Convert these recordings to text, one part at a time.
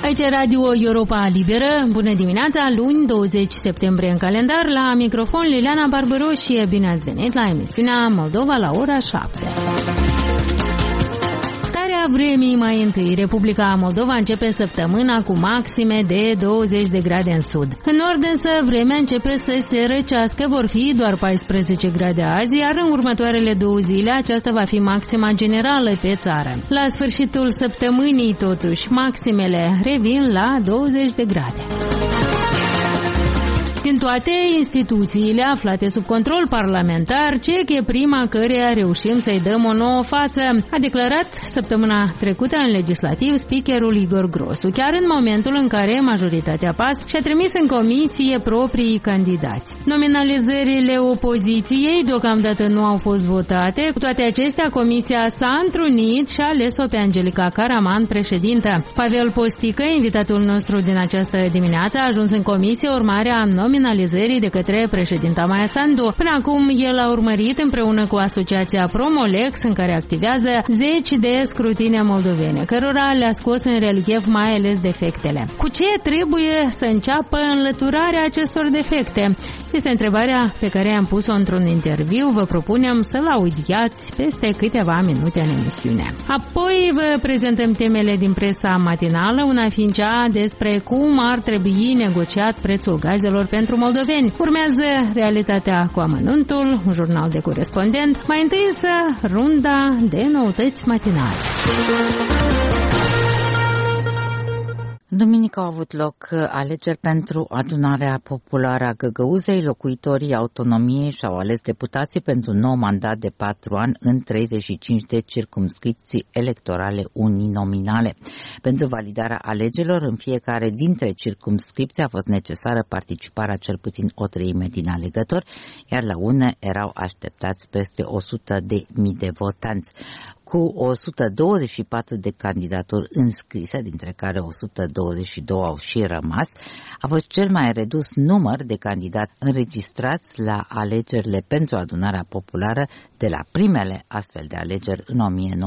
Aici Radio Europa Liberă, bună dimineața, luni 20 septembrie în calendar, la microfon Liliana Barbaros și bine ați venit la emisiunea Moldova la ora 7. Vremii mai întâi. Republica Moldova începe săptămâna cu maxime de 20 de grade în sud. În nord însă vremea începe să se răcească, vor fi doar 14 grade azi, iar în următoarele 2 zile aceasta va fi maxima generală pe țară. La sfârșitul săptămânii totuși maximele revin la 20 de grade. Din toate instituțiile aflate sub control parlamentar, CEC e prima căreia reușim să-i dăm o nouă față, a declarat săptămâna trecută în legislativ speakerul Igor Grosu, chiar în momentul în care majoritatea PAS și-a trimis în comisie proprii candidați. Nominalizările opoziției deocamdată nu au fost votate, cu toate acestea comisia s-a întrunit și a ales-o pe Angelica Caraman președintă. Pavel Postică, invitatul nostru din această dimineață, a ajuns în comisie urmarea nominalizării de către președinta Maia Sandu. Până acum el a urmărit împreună cu asociația Promolex, în care activează, 10 de scrutine moldovene, cărora le-a scos în relief mai ales defectele. Cu ce trebuie să înceapă înlăturarea acestor defecte? Este întrebarea pe care am pus-o într-un interviu. Vă propunem să-l audiați peste câteva minute în emisiune. Apoi vă prezentăm temele din presa matinală, una fiind cea despre cum ar trebui negociat prețul gazelor pentru moldoveni. Urmează realitatea cu amănuntul, un jurnal de corespondent, mai întâi însă runda de noutăți matinale. Duminică au avut loc alegeri pentru adunarea populară a Găgăuzei. Locuitorii autonomiei și-au ales deputații pentru un nou mandat de 4 ani în 35 de circumscripții electorale uninominale. Pentru validarea alegerilor, în fiecare dintre circumscripții a fost necesară participarea cel puțin o treime din alegători, iar la une erau așteptați peste 100.000 de votanți. Cu 124 de candidaturi înscrise, dintre care 122 au și rămas, a fost cel mai redus număr de candidați înregistrați la alegerile pentru adunarea populară de la primele astfel de alegeri în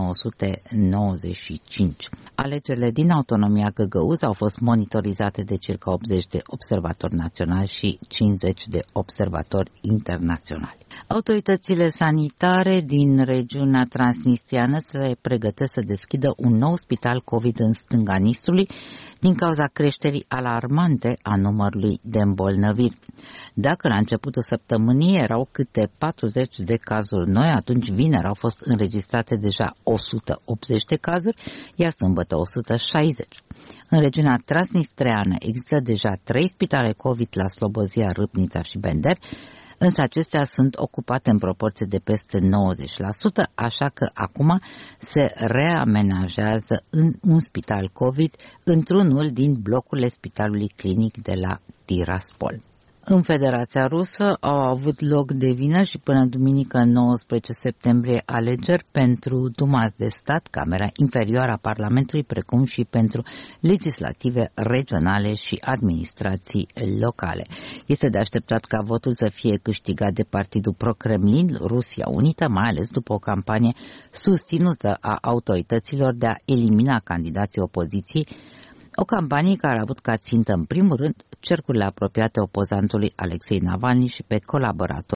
1995. Alegerile din autonomia Găgăuz au fost monitorizate de circa 80 de observatori naționali și 50 de observatori internaționali. Autoritățile sanitare din regiunea transnistriană se pregătesc să deschidă un nou spital COVID în stânga Nistrului din cauza creșterii alarmante a numărului de îmbolnăviri. Dacă la începutul săptămânii erau câte 40 de cazuri noi, atunci vineri au fost înregistrate deja 180 de cazuri, iar sâmbătă 160. În regiunea transnistreană există deja 3 spitale COVID la Slobozia, Râpnița și Bender, însă acestea sunt ocupate în proporție de peste 90%, așa că acum se reamenajează în un spital COVID într-unul din blocurile spitalului clinic de la Tiraspol. În Federația Rusă au avut loc de vineri și până duminică 19 septembrie alegeri pentru Duma de Stat, Camera Inferioară a Parlamentului, precum și pentru legislative regionale și administrații locale. Este de așteptat ca votul să fie câștigat de partidul pro-Kremlin, Rusia Unită, mai ales după o campanie susținută a autorităților de a elimina candidații opoziției, o campanie care a avut ca țintă în primul rând cercurile apropiate opozantului Alexei Navalny și pe colaboratori